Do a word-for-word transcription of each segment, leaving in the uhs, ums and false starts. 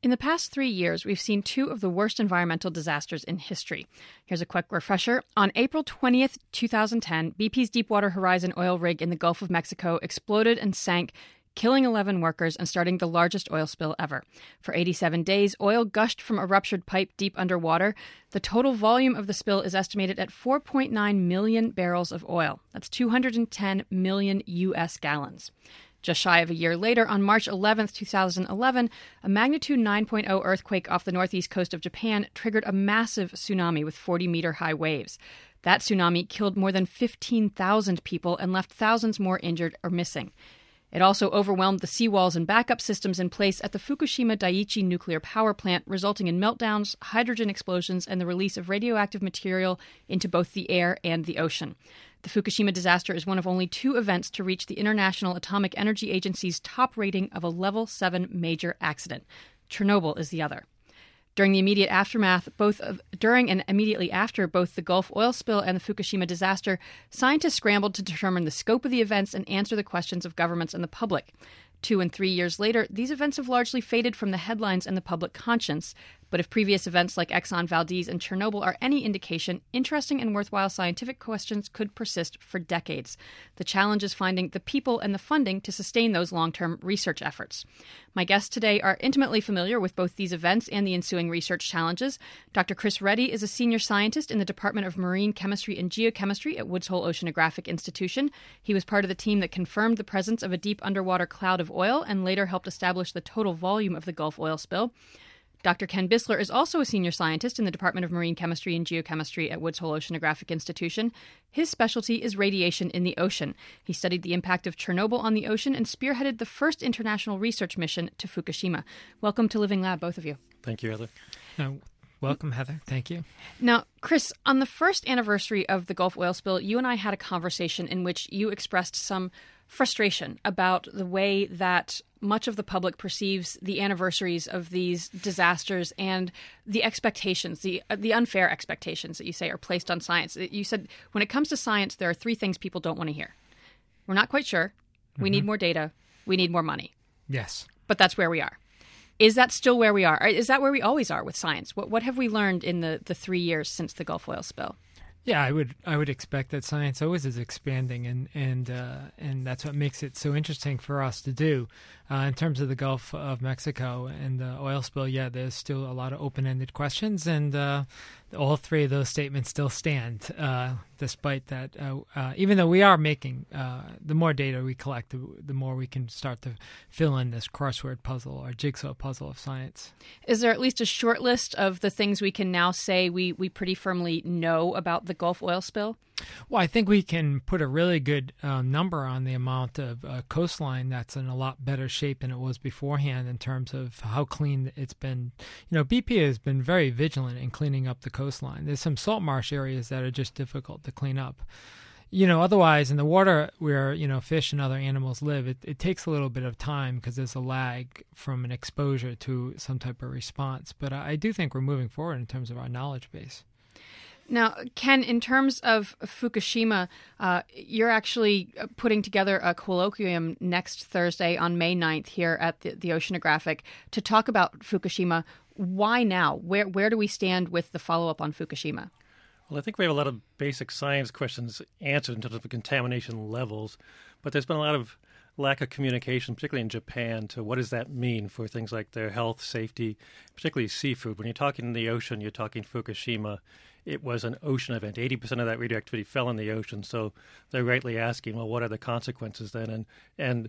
In the past three years, we've seen two of the worst environmental disasters in history. Here's a quick refresher. On April twentieth, twenty ten, B P's Deepwater Horizon oil rig in the Gulf of Mexico exploded and sank, killing eleven workers and starting the largest oil spill ever. For eighty-seven days, oil gushed from a ruptured pipe deep underwater. The total volume of the spill is estimated at four point nine million barrels of oil. That's two hundred ten million U S gallons. Just shy of a year later, on March eleventh, twenty eleven, a magnitude nine point oh earthquake off the northeast coast of Japan triggered a massive tsunami with forty-meter-high waves. That tsunami killed more than fifteen thousand people and left thousands more injured or missing. It also overwhelmed the seawalls and backup systems in place at the Fukushima Daiichi nuclear power plant, resulting in meltdowns, hydrogen explosions, and the release of radioactive material into both the air and the ocean. The Fukushima disaster is one of only two events to reach the International Atomic Energy Agency's top rating of a level seven major accident. Chernobyl is the other. During the immediate aftermath, both of, during and immediately after both the Gulf oil spill and the Fukushima disaster, scientists scrambled to determine the scope of the events and answer the questions of governments and the public. Two and three years later, these events have largely faded from the headlines and the public conscience. But if previous events like Exxon Valdez and Chernobyl are any indication, interesting and worthwhile scientific questions could persist for decades. The challenge is finding the people and the funding to sustain those long-term research efforts. My guests today are intimately familiar with both these events and the ensuing research challenges. Doctor Chris Reddy is a senior scientist in the Department of Marine Chemistry and Geochemistry at Woods Hole Oceanographic Institution. He was part of the team that confirmed the presence of a deep underwater cloud of oil and later helped establish the total volume of the Gulf oil spill. Doctor Ken Bissler is also a senior scientist in the Department of Marine Chemistry and Geochemistry at Woods Hole Oceanographic Institution. His specialty is radiation in the ocean. He studied the impact of Chernobyl on the ocean and spearheaded the first international research mission to Fukushima. Welcome to Living Lab, both of you. Thank you, Heather. Uh, welcome, Heather. Thank you. Now, Chris, on the first anniversary of the Gulf oil spill, you and I had a conversation in which you expressed some frustration about the way that much of the public perceives the anniversaries of these disasters and the expectations, the the unfair expectations that you say are placed on science. You said when it comes to science, there are three things people don't want to hear. We're not quite sure. We mm-hmm. need more data. We need more money. Yes. But that's where we are. Is that still where we are? Is that where we always are with science? What what have we learned in the, the three years since the Gulf oil spill? Yeah, I would I would expect that science always is expanding, and and uh, and that's what makes it so interesting for us to do. Uh, in terms of the Gulf of Mexico and the oil spill, yeah, there's still a lot of open-ended questions, and uh, all three of those statements still stand, uh, despite that. Uh, uh, even though we are making, uh, the more data we collect, the, the more we can start to fill in this crossword puzzle or jigsaw puzzle of science. Is there at least a short list of the things we can now say we, we pretty firmly know about the Gulf oil spill? Well, I think we can put a really good uh, number on the amount of uh, coastline that's in a lot better shape than it was beforehand in terms of how clean it's been. You know, B P has been very vigilant in cleaning up the coastline. There's some salt marsh areas that are just difficult to clean up. You know, otherwise, in the water where, you know, fish and other animals live, it, it takes a little bit of time because there's a lag from an exposure to some type of response. But I, I do think we're moving forward in terms of our knowledge base. Now, Ken, in terms of Fukushima, uh, you're actually putting together a colloquium next Thursday on May ninth here at the, the Oceanographic to talk about Fukushima. Why now? Where where do we stand with the follow-up on Fukushima? Well, I think we have a lot of basic science questions answered in terms of the contamination levels, but there's been a lot of lack of communication, particularly in Japan, to what does that mean for things like their health, safety, particularly seafood. When you're talking in the ocean, you're talking Fukushima. It was an ocean event. eighty percent of that radioactivity fell in the ocean. So they're rightly asking, well, what are the consequences then? And and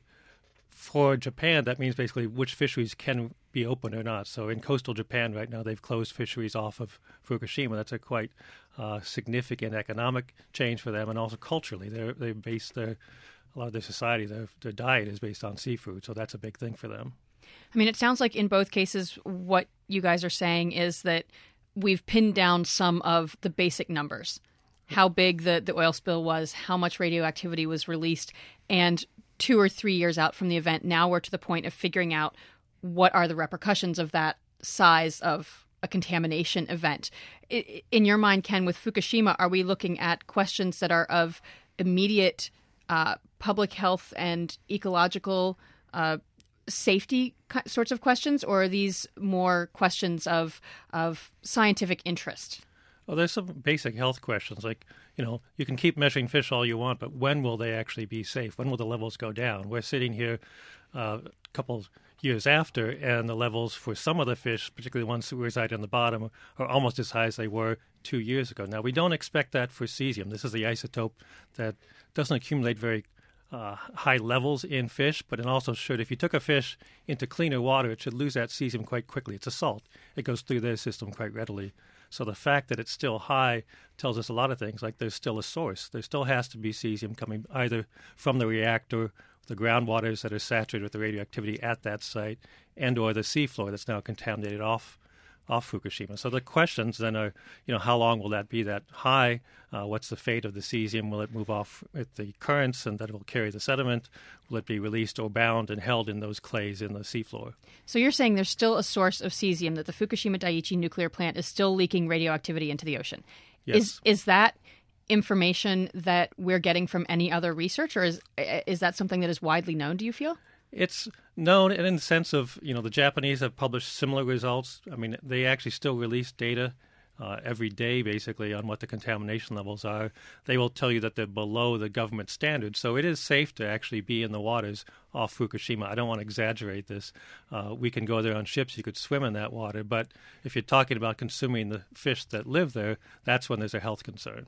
for Japan, that means basically which fisheries can be open or not. So in coastal Japan right now, they've closed fisheries off of Fukushima. That's a quite uh, significant economic change for them, and also culturally. They're, they base their, a lot of their society, their, their diet is based on seafood. So that's a big thing for them. I mean, it sounds like in both cases, what you guys are saying is that we've pinned down some of the basic numbers, how big the, the oil spill was, how much radioactivity was released, and two or three years out from the event, now we're to the point of figuring out what are the repercussions of that size of a contamination event. In your mind, Ken, with Fukushima, are we looking at questions that are of immediate uh, public health and ecological uh, safety sorts of questions, or are these more questions of of scientific interest? Well, there's some basic health questions, like, you know, you can keep measuring fish all you want, but when will they actually be safe? When will the levels go down? We're sitting here uh, a couple years after, and the levels for some of the fish, particularly ones that reside on the bottom, are almost as high as they were two years ago. Now, we don't expect that for cesium. This is the isotope that doesn't accumulate very uh, high levels in fish, but it also should, if you took a fish into cleaner water, it should lose that cesium quite quickly. It's a salt. It goes through their system quite readily. So the fact that it's still high tells us a lot of things, like there's still a source. There still has to be cesium coming either from the reactor, the groundwaters that are saturated with the radioactivity at that site, and or the seafloor that's now contaminated off off Fukushima. So the questions then are, you know, how long will that be that high? Uh, what's the fate of the cesium? Will it move off with the currents and that it will carry the sediment? Will it be released or bound and held in those clays in the seafloor? So you're saying there's still a source of cesium, that the Fukushima Daiichi nuclear plant is still leaking radioactivity into the ocean. Yes. Is is that information that we're getting from any other research, or is is that something that is widely known, do you feel? It's known in the sense of, you know, the Japanese have published similar results. I mean, they actually still release data uh, every day, basically, on what the contamination levels are. They will tell you that they're below the government standards. So it is safe to actually be in the waters off Fukushima. I don't want to exaggerate this. Uh, we can go there on ships. You could swim in that water. But if you're talking about consuming the fish that live there, that's when there's a health concern.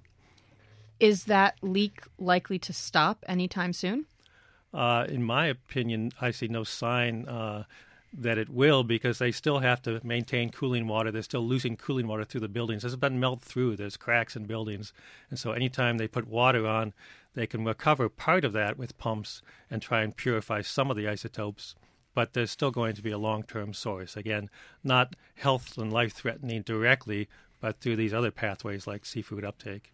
Is that leak likely to stop anytime soon? Uh, in my opinion, I see no sign uh, that it will, because they still have to maintain cooling water. They're still losing cooling water through the buildings. This has been melted through. There's cracks in buildings. And so anytime they put water on, they can recover part of that with pumps and try and purify some of the isotopes. But there's still going to be a long-term source. Again, not health and life-threatening directly, but through these other pathways like seafood uptake.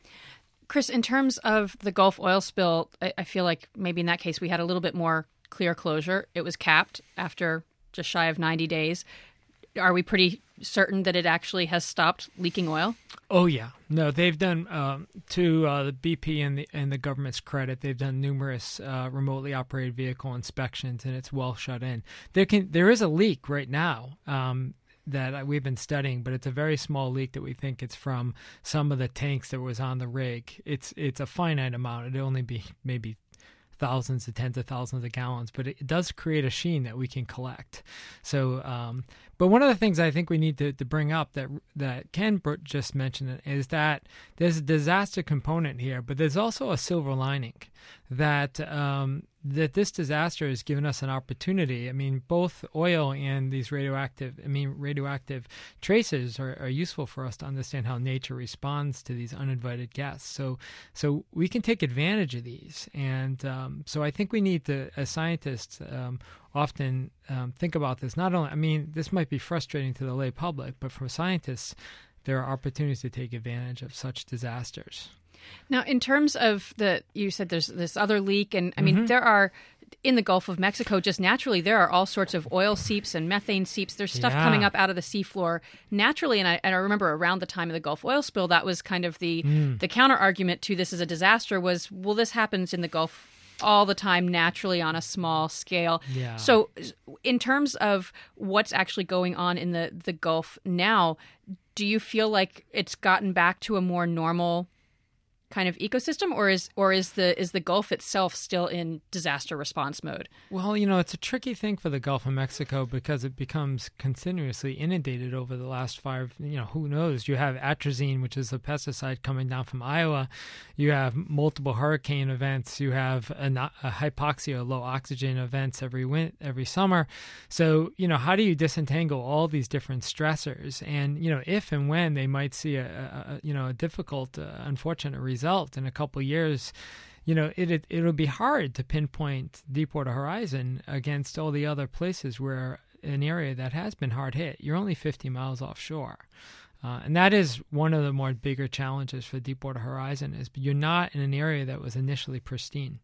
Chris, in terms of the Gulf oil spill, I, I feel like maybe in that case we had a little bit more clear closure. It was capped after just shy of ninety days. Are we pretty certain that it actually has stopped leaking oil? Oh, yeah. No, they've done, um, to uh, the B P and the, and the government's credit, they've done numerous uh, remotely operated vehicle inspections, and it's well shut in. There can there is a leak right now. Um that we've been studying, but it's a very small leak that we think it's from some of the tanks that was on the rig. It's it's a finite amount. It'd only be maybe thousands to tens of thousands of gallons, but it does create a sheen that we can collect. So, um, but one of the things I think we need to, to bring up that that Ken just mentioned is that there's a disaster component here, but there's also a silver lining that um, that this disaster has given us an opportunity. I mean, both oil and these radioactive, I mean, radioactive traces are, are useful for us to understand how nature responds to these uninvited guests. So, so we can take advantage of these. And um, so I think we need to, as scientists, um, often um, think about this. Not only, I mean, this might be frustrating to the lay public, but for scientists, there are opportunities to take advantage of such disasters. Now, in terms of the, you said there's this other leak, and I mean, Mm-hmm. there are, in the Gulf of Mexico, just naturally, there are all sorts of oil seeps and methane seeps. There's stuff Yeah. coming up out of the seafloor naturally. And I, and I remember around the time of the Gulf oil spill, that was kind of the, Mm. the counter argument to this as a disaster was, well, this happens in the Gulf all the time naturally on a small scale. Yeah. So in terms of what's actually going on in the, the Gulf now, do you feel like it's gotten back to a more normal kind of ecosystem, or is or is the is the Gulf itself still in disaster response mode? Well, you know, it's a tricky thing for the Gulf of Mexico because it becomes continuously inundated over the last five, you know, who knows? You have atrazine, which is a pesticide coming down from Iowa. You have multiple hurricane events. You have a, a hypoxia, low oxygen events every win- every summer. So, you know, how do you disentangle all these different stressors? And, you know, if and when they might see a, a, a you know, a difficult, uh, unfortunate result in a couple of years, you know, it, it it'll be hard to pinpoint Deepwater Horizon against all the other places where an area that has been hard hit. You're only fifty miles offshore. Uh, and that is one of the more bigger challenges for Deepwater Horizon is you're not in an area that was initially pristine.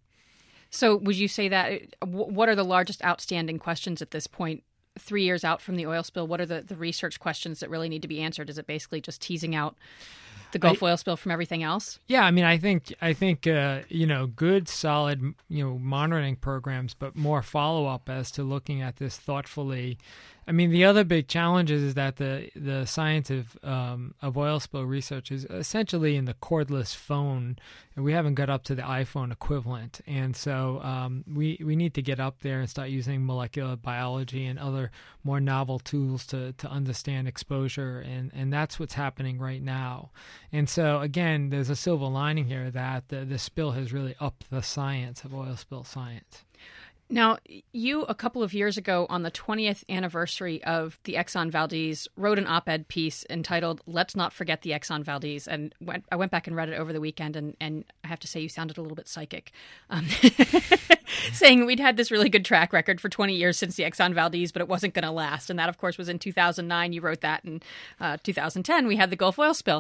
So would you say that, what are the largest outstanding questions at this point? Three years out from the oil spill, what are the, the research questions that really need to be answered? Is it basically just teasing out the Gulf I, oil spill from everything else? Yeah, I mean, I think I think uh, you know, good, solid, you know, monitoring programs, but more follow up as to looking at this thoughtfully. I mean, the other big challenge is, is that the the science of um, of oil spill research is essentially in the cordless phone, and we haven't got up to the iPhone equivalent. And so um, we we need to get up there and start using molecular biology and other more novel tools to to understand exposure, and and that's what's happening right now. And so again, there's a silver lining here that the, the spill has really upped the science of oil spill science. Now, you, a couple of years ago, on the twentieth anniversary of the Exxon Valdez, wrote an op-ed piece entitled "Let's Not Forget the Exxon Valdez," and went, I went back and read it over the weekend, and, and I have to say you sounded a little bit psychic, um, saying we'd had this really good track record for twenty years since the Exxon Valdez, but it wasn't going to last. And that, of course, was in two thousand nine. You wrote that in uh, two thousand ten. We had the Gulf oil spill.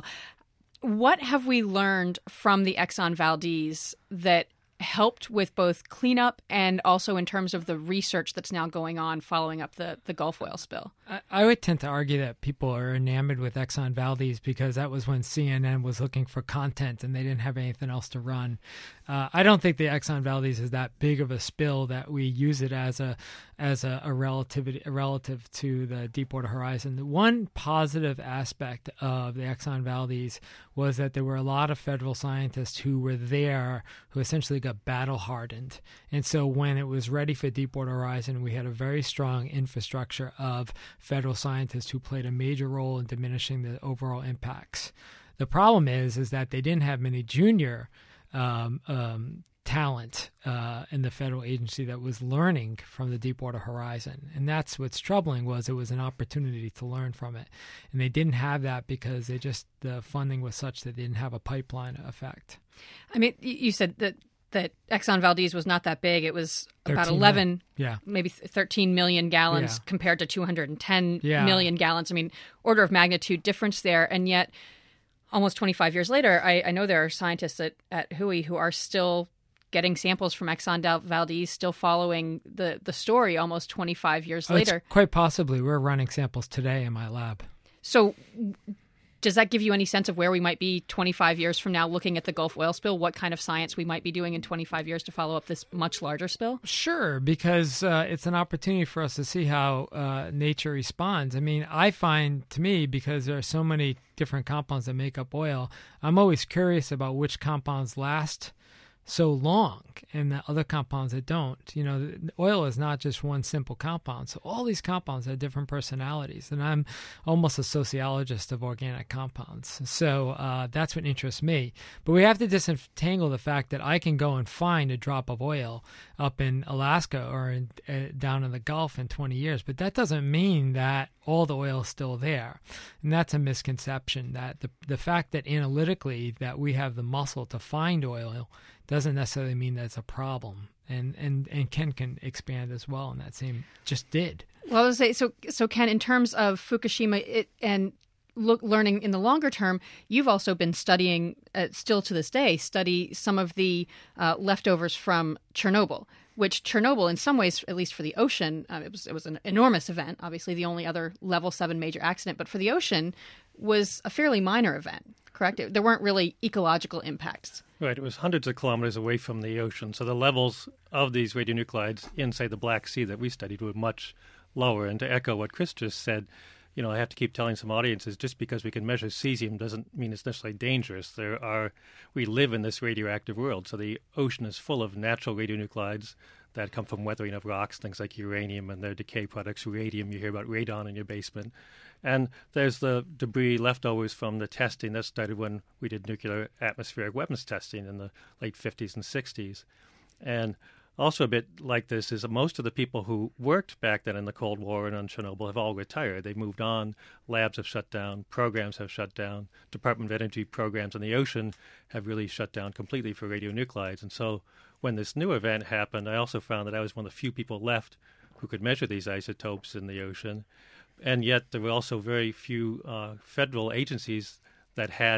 What have we learned from the Exxon Valdez that helped with both cleanup and also in terms of the research that's now going on following up the, the Gulf oil spill? I, I would tend to argue that people are enamored with Exxon Valdez because that was when C N N was looking for content and they didn't have anything else to run. Uh, I don't think the Exxon Valdez is that big of a spill that we use it as a as a, a relativity a relative to the Deepwater Horizon. The one positive aspect of the Exxon Valdez was that there were a lot of federal scientists who were there who essentially got battle hardened. And so when it was ready for Deepwater Horizon, we had a very strong infrastructure of federal scientists who played a major role in diminishing the overall impacts. The problem is, is that they didn't have many junior um, um, talent uh, in the federal agency that was learning from the Deepwater Horizon. And that's what's troubling, was it was an opportunity to learn from it. And they didn't have that because they just, the funding was such that they didn't have a pipeline effect. I mean, you said that that Exxon Valdez was not that big. It was about thirteen eleven, million. Yeah. maybe thirteen million gallons Yeah. compared to two hundred ten Yeah. million gallons. I mean, order of magnitude difference there. And yet, almost twenty-five years later, I, I know there are scientists at, at W H O who are still getting samples from Exxon Valdez, still following the, the story almost twenty-five years Oh, later. it's quite possibly. We're running samples today in my lab. So does that give you any sense of where we might be twenty-five years from now looking at the Gulf oil spill? What kind of science we might be doing in twenty-five years to follow up this much larger spill? Sure, because uh, it's an opportunity for us to see how uh, nature responds. I mean, I find, to me, because there are so many different compounds that make up oil, I'm always curious about which compounds last so long and the other compounds that don't. You know, oil is not just one simple compound. So all these compounds have different personalities. And I'm almost a sociologist of organic compounds. So uh, that's what interests me. But we have to disentangle the fact that I can go and find a drop of oil up in Alaska or in, uh, down in the Gulf in twenty years. But that doesn't mean that all the oil is still there. And that's a misconception, that the, the fact that analytically that we have the muscle to find oil doesn't necessarily mean that's a problem. And, and, and Ken can expand as well on that same, just did. Well, I was say, so, so Ken, in terms of Fukushima it, and look, learning in the longer term, you've also been studying, uh, still to this day, study some of the uh, leftovers from Chernobyl, which Chernobyl, in some ways, at least for the ocean, uh, it was it was an enormous event, obviously the only other level seven major accident, but for the ocean was a fairly minor event, correct? It, there weren't really ecological impacts. Right. It was hundreds of kilometers away from the ocean. So the levels of these radionuclides in, say, the Black Sea that we studied were much lower. And to echo what Chris just said, you know, I have to keep telling some audiences, just because we can measure cesium doesn't mean it's necessarily dangerous. There are, we live in this radioactive world. So the ocean is full of natural radionuclides that come from weathering of rocks, things like uranium and their decay products, radium. You hear about radon in your basement. And there's the debris leftovers from the testing that started when we did nuclear atmospheric weapons testing in the late fifties and sixties. And also a bit like this is that most of the people who worked back then in the Cold War and on Chernobyl have all retired. They've moved on. Labs have shut down. Programs have shut down. Department of Energy programs in the ocean have really shut down completely for radionuclides. And so when this new event happened, I also found that I was one of the few people left who could measure these isotopes in the ocean. And yet there were also very few uh, federal agencies that had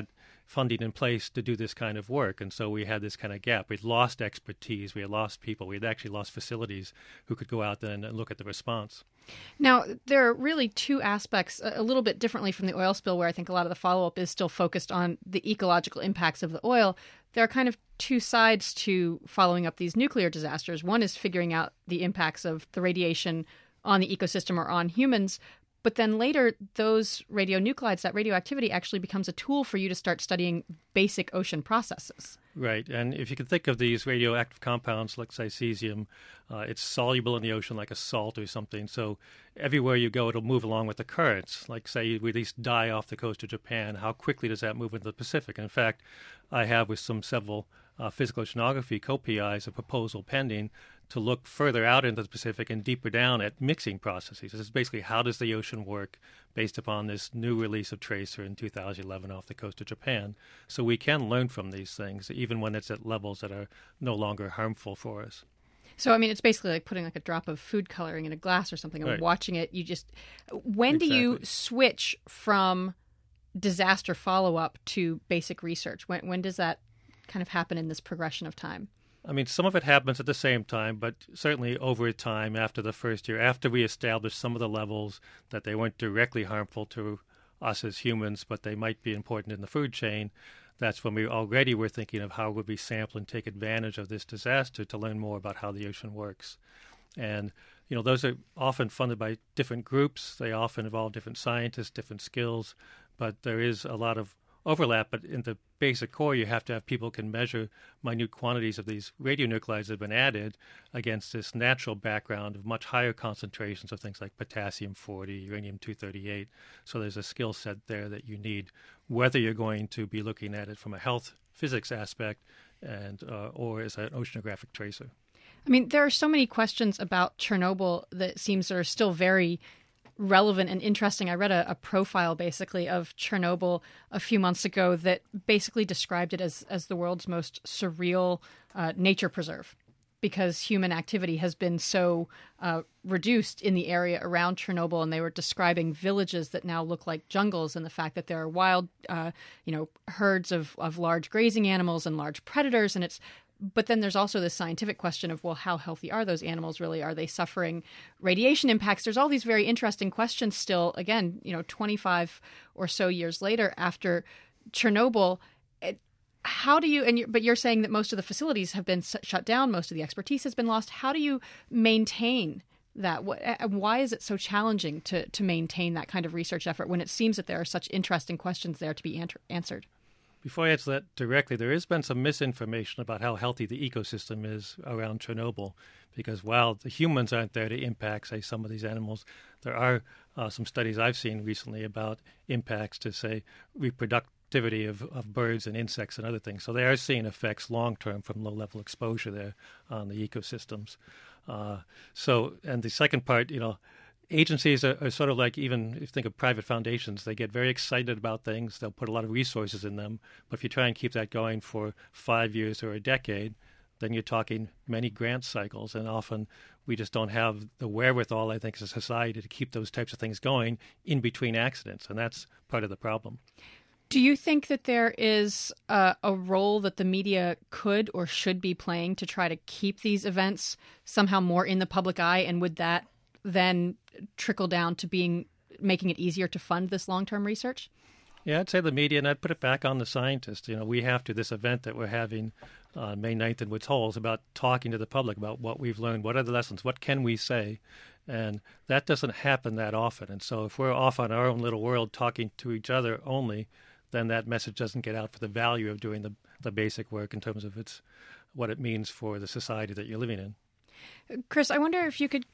funding in place to do this kind of work. And so we had this kind of gap. We'd lost expertise. We had lost people. We had actually lost facilities who could go out there and look at the response. Now, there are really two aspects, a little bit differently from the oil spill, where I think a lot of the follow-up is still focused on the ecological impacts of the oil. There are kind of two sides to following up these nuclear disasters. One is figuring out the impacts of the radiation on the ecosystem or on humans. But then later, those radionuclides, that radioactivity actually becomes a tool for you to start studying basic ocean processes. Right. And if you can think of these radioactive compounds like, say, cesium, uh, it's soluble in the ocean like a salt or something. So everywhere you go, it'll move along with the currents. Like, say, you release dye off the coast of Japan. How quickly does that move into the Pacific? And in fact, I have with some several uh, physical oceanography co-P Is a proposal pending to look further out into the Pacific and deeper down at mixing processes. This is basically how does the ocean work based upon this new release of tracer in two thousand eleven off the coast of Japan. So we can learn from these things, even when it's at levels that are no longer harmful for us. So, I mean, it's basically like putting like a drop of food coloring in a glass or something and right. watching it. You just, when exactly. do you switch from disaster follow-up to basic research? When, when does that kind of happen in this progression of time? I mean, some of it happens at the same time, but certainly over time after the first year, after we establish some of the levels that they weren't directly harmful to us as humans, but they might be important in the food chain, that's when we already were thinking of how would we sample and take advantage of this disaster to learn more about how the ocean works. And, you know, those are often funded by different groups. They often involve different scientists, different skills, but there is a lot of overlap. But in the basic core, you have to have people who can measure minute quantities of these radionuclides that have been added against this natural background of much higher concentrations of things like potassium forty, uranium two thirty-eight. So there's a skill set there that you need, whether you're going to be looking at it from a health physics aspect and uh, or as an oceanographic tracer. I mean, there are so many questions about Chernobyl that seems are still very relevant and interesting. I read a, a profile basically of Chernobyl a few months ago that basically described it as, as the world's most surreal uh, nature preserve, because human activity has been so uh, reduced in the area around Chernobyl. And they were describing villages that now look like jungles, and the fact that there are wild, uh, you know, herds of, of large grazing animals and large predators. And it's But then there's also this scientific question of, well, how healthy are those animals really? Are they suffering radiation impacts? There's all these very interesting questions still, again, you know, twenty-five or so years later after Chernobyl. It, how do you, and you're, but you're saying that most of the facilities have been shut down, most of the expertise has been lost. How do you maintain that? What, why is it so challenging to, to maintain that kind of research effort when it seems that there are such interesting questions there to be answer, answered? Before I answer that directly, there has been some misinformation about how healthy the ecosystem is around Chernobyl, because while the humans aren't there to impact, say, some of these animals, there are uh, some studies I've seen recently about impacts to, say, reproductivity of, of birds and insects and other things. So they are seeing effects long-term from low-level exposure there on the ecosystems. Uh, so, and the second part, you know, agencies are, are sort of like, even if you think of private foundations, they get very excited about things. They'll put a lot of resources in them. But if you try and keep that going for five years or a decade, then you're talking many grant cycles. And often we just don't have the wherewithal, I think, as a society to keep those types of things going in between accidents. And that's part of the problem. Do you think that there is a, a role that the media could or should be playing to try to keep these events somehow more in the public eye? And would that then trickle down to being making it easier to fund this long-term research? Yeah, I'd say the media, and I'd put it back on the scientists. You know, we have to, this event that we're having on uh, May ninth in Woods Hole is about talking to the public about what we've learned, what are the lessons, what can we say? And that doesn't happen that often. And so if we're off on our own little world talking to each other only, then that message doesn't get out for the value of doing the, the basic work in terms of its what it means for the society that you're living in. Chris, I wonder if you could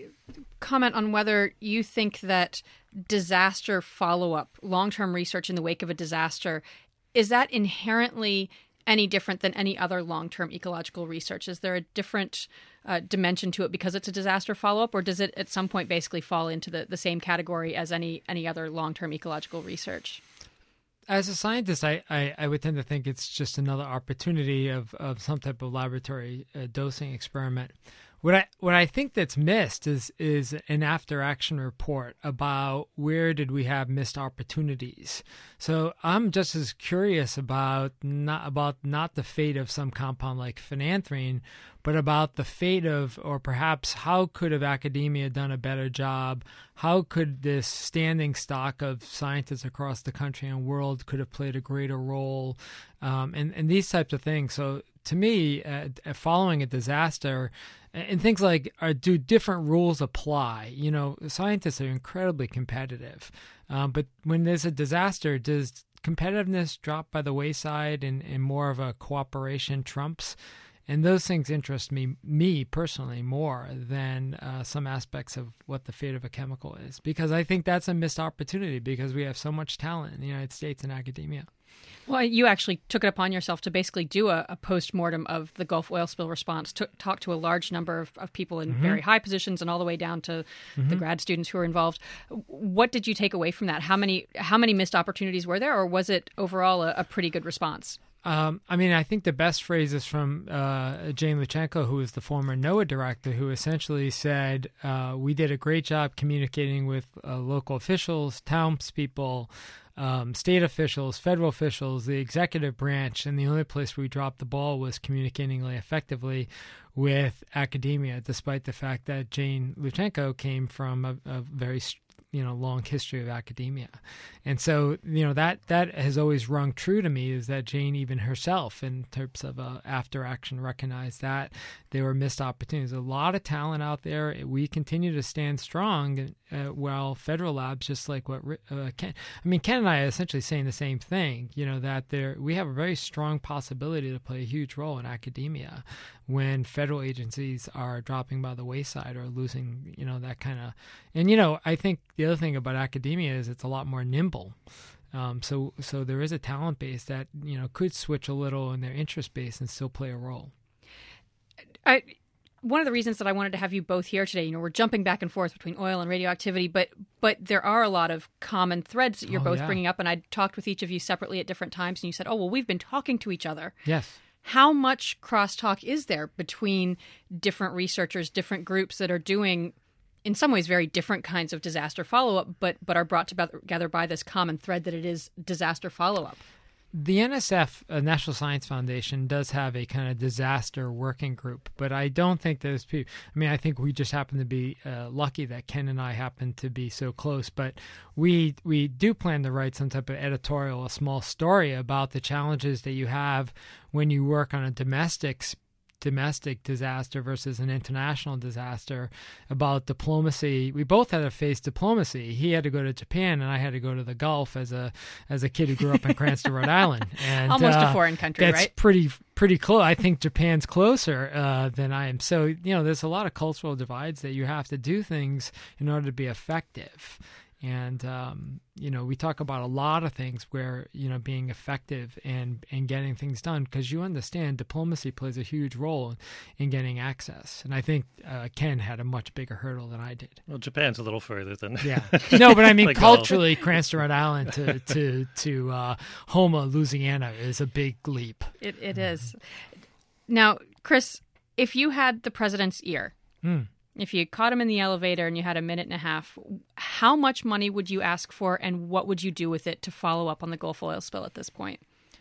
comment on whether you think that disaster follow-up, long-term research in the wake of a disaster, is that inherently any different than any other long-term ecological research? Is there a different uh, dimension to it because it's a disaster follow-up, or does it at some point basically fall into the, the same category as any, any other long-term ecological research? As a scientist, I, I, I would tend to think it's just another opportunity of, of some type of laboratory uh, dosing experiment. What I what I think that's missed is is an after action report about where did we have missed opportunities. So I'm just as curious about not about not the fate of some compound like phenanthrene, but about the fate of, or perhaps how could have academia done a better job? How could this standing stock of scientists across the country and world could have played a greater role? Um, and, and these types of things. So to me, uh, following a disaster, and things like, are, do different rules apply? You know, scientists are incredibly competitive. Um, but when there's a disaster, does competitiveness drop by the wayside and, and more of a cooperation trumps? And those things interest me, me personally, more than uh, some aspects of what the fate of a chemical is, because I think that's a missed opportunity because we have so much talent in the United States in academia. Well, you actually took it upon yourself to basically do a, a post-mortem of the Gulf oil spill response, to, talk to a large number of, of people in mm-hmm. very high positions and all the way down to mm-hmm. the grad students who were involved. What did you take away from that? How many how many missed opportunities were there, or was it overall a, a pretty good response? Um, I mean, I think the best phrase is from uh, Jane Luchenko, who is the former NOAA director, who essentially said, uh, we did a great job communicating with uh, local officials, townspeople, um, state officials, federal officials, the executive branch, and the only place we dropped the ball was communicating really effectively with academia, despite the fact that Jane Luchenko came from a, a very you know, long history of academia. And so, you know, that, that has always rung true to me, is that Jane, even herself, in terms of uh, after action, recognized that there were missed opportunities. A lot of talent out there. We continue to stand strong uh, while federal labs, just like what uh, Ken, I mean, Ken and I are essentially saying the same thing, you know, that there, we have a very strong possibility to play a huge role in academia when federal agencies are dropping by the wayside or losing, you know, that kind of, and, you know, I think the other thing about academia is it's a lot more nimble. Um, so, so there is a talent base that, you know, could switch a little in their interest base and still play a role. I, one of the reasons that I wanted to have you both here today, you know, we're jumping back and forth between oil and radioactivity, but but there are a lot of common threads that you're oh, both yeah. bringing up. And I talked with each of you separately at different times, and you said, oh, well, we've been talking to each other. Yes. How much crosstalk is there between different researchers, different groups that are doing, in some ways, very different kinds of disaster follow-up, but but are brought together by this common thread that it is disaster follow-up? The N S F, uh, National Science Foundation, does have a kind of disaster working group, but I don't think those people, I mean, I think we just happen to be uh, lucky that Ken and I happen to be so close, but we we do plan to write some type of editorial, a small story about the challenges that you have when you work on a domestic domestic disaster versus an international disaster, about diplomacy. We both had to face diplomacy. He had to go to Japan, and I had to go to the Gulf as a as a kid who grew up in Cranston, Rhode Island. And, almost uh, a foreign country, that's right? That's pretty pretty close. I think Japan's closer uh, than I am. So, you know, there's a lot of cultural divides that you have to do things in order to be effective. And, um, you know, we talk about a lot of things where, you know, being effective and, and getting things done, because you understand diplomacy plays a huge role in, in getting access. And I think uh, Ken had a much bigger hurdle than I did. Well, Japan's a little further than... Yeah. No, but I mean, like culturally, Cranston, Rhode Island to, to, to uh, Houma, Louisiana is a big leap. It It is. Now, Chris, if you had the president's ear... Mm. If you caught him in the elevator and you had a minute and a half, how much money would you ask for, and what would you do with it to follow up on the Gulf oil spill at this point?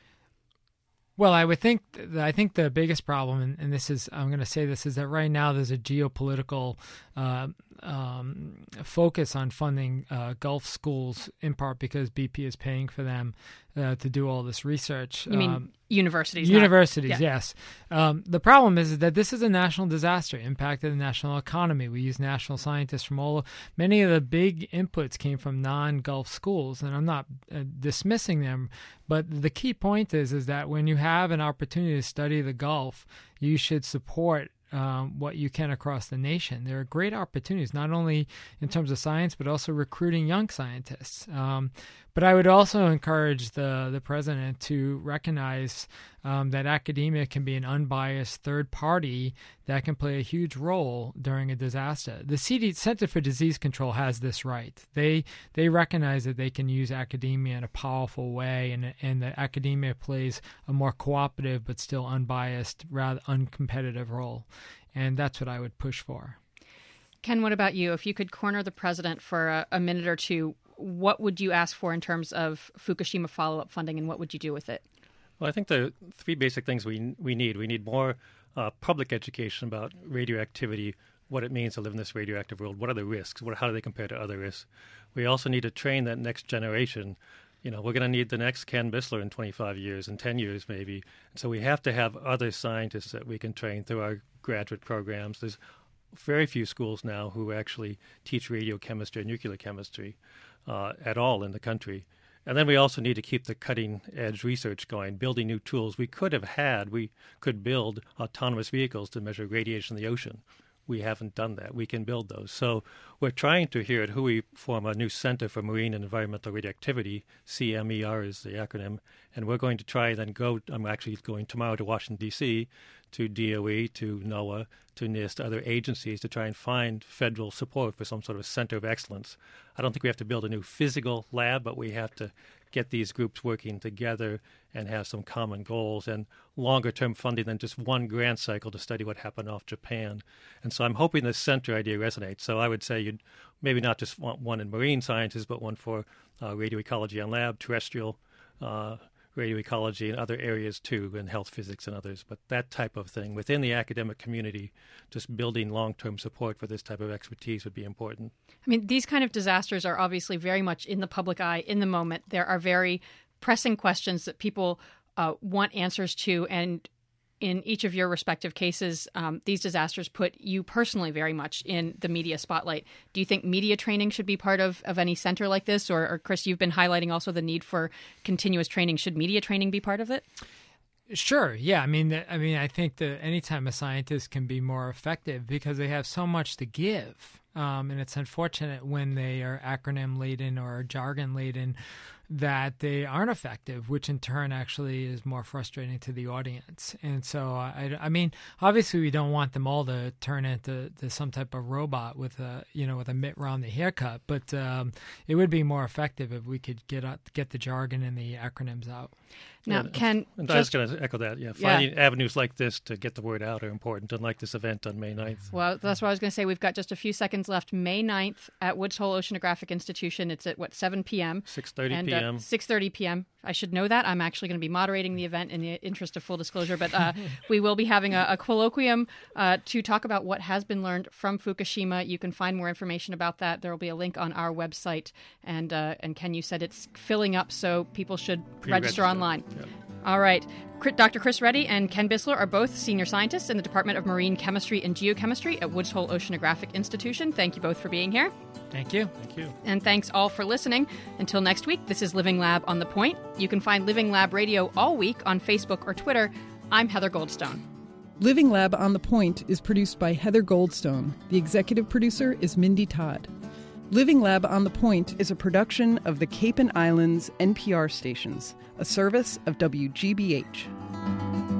Well, I would think that I think the biggest problem, and, and this is, I'm going to say this, is that right now there's a geopolitical uh, um, focus on funding uh, Gulf schools, in part because B P is paying for them uh, to do all this research. You mean um, universities? Universities, not, yeah. yes. Um, the problem is, is that this is a national disaster, impacted the national economy. We use national scientists from all, many of the big inputs came from non-Gulf schools, and I'm not uh, dismissing them, but the key point is, is that when you have an opportunity to study the Gulf, you should support Um, what you can across the nation. There are great opportunities, not only in terms of science, but also recruiting young scientists. Um, but I would also encourage the the president to recognize um, that academia can be an unbiased third party that can play a huge role during a disaster. The C D, Center for Disease Control has this right. They they recognize that they can use academia in a powerful way, and and that academia plays a more cooperative but still unbiased, rather uncompetitive role. And that's what I would push for. Ken, what about you? If you could corner the president for a, a minute or two, what would you ask for in terms of Fukushima follow-up funding, and what would you do with it? Well, I think there are three basic things we we need. We need more uh, public education about radioactivity, what it means to live in this radioactive world, what are the risks, what, how do they compare to other risks. We also need to train that next generation. You know, we're going to need the next Ken Bissler in twenty-five years, in ten years maybe. So we have to have other scientists that we can train through our graduate programs. There's very few schools now who actually teach radiochemistry and nuclear chemistry uh, at all in the country. And then we also need to keep the cutting-edge research going, building new tools. We could have had, we could build autonomous vehicles to measure radiation in the ocean. We haven't done that. We can build those. So we're trying to, here at W H O I, form a new Center for Marine and Environmental Radioactivity. C M E R is the acronym. And we're going to try and then go, I'm actually going tomorrow to Washington, D C, to D O E, to NOAA, to NIST, other agencies to try and find federal support for some sort of center of excellence. I don't think we have to build a new physical lab, but we have to get these groups working together and have some common goals and longer-term funding than just one grant cycle to study what happened off Japan. And so I'm hoping this center idea resonates. So I would say you'd maybe not just want one in marine sciences, but one for uh, radioecology on lab, terrestrial uh, radioecology, and other areas too, and health physics and others. But that type of thing within the academic community, just building long-term support for this type of expertise would be important. I mean, these kind of disasters are obviously very much in the public eye in the moment. There are very pressing questions that people uh, want answers to, and in each of your respective cases, um, these disasters put you personally very much in the media spotlight. Do you think media training should be part of, of any center like this? Or, or, Chris, you've been highlighting also the need for continuous training. Should media training be part of it? Sure. Yeah. I mean, I mean, I think that anytime a scientist can be more effective because they have so much to give. Um, and it's unfortunate when they are acronym laden or jargon laden that they aren't effective, which in turn actually is more frustrating to the audience. And so, I, I mean, obviously we don't want them all to turn into to some type of robot with a, you know, with a Mitt Romney haircut, but um, it would be more effective if we could get out, get the jargon and the acronyms out. Now, yeah, Ken, and I was going to echo that. Yeah, finding yeah. avenues like this to get the word out are important, unlike this event on May ninth. Well, that's what I was going to say. We've got just a few seconds left. May ninth at Woods Hole Oceanographic Institution. It's at, what, seven p.m.? six thirty p.m. Uh, six thirty p.m. I should know that. I'm actually going to be moderating the event in the interest of full disclosure. But uh, we will be having a, a colloquium uh, to talk about what has been learned from Fukushima. You can find more information about that. There will be a link on our website. And, uh, and Ken, you said it's filling up, so people should register online. Yep. All right. Doctor Chris Reddy and Ken Bissler are both senior scientists in the Department of Marine Chemistry and Geochemistry at Woods Hole Oceanographic Institution. Thank you both for being here. Thank you. Thank you. And thanks all for listening. Until next week, this is Living Lab on The Point. You can find Living Lab Radio all week on Facebook or Twitter. I'm Heather Goldstone. Living Lab on The Point is produced by Heather Goldstone. The executive producer is Mindy Todd. Living Lab on The Point is a production of the Cape and Islands N P R stations, a service of W G B H.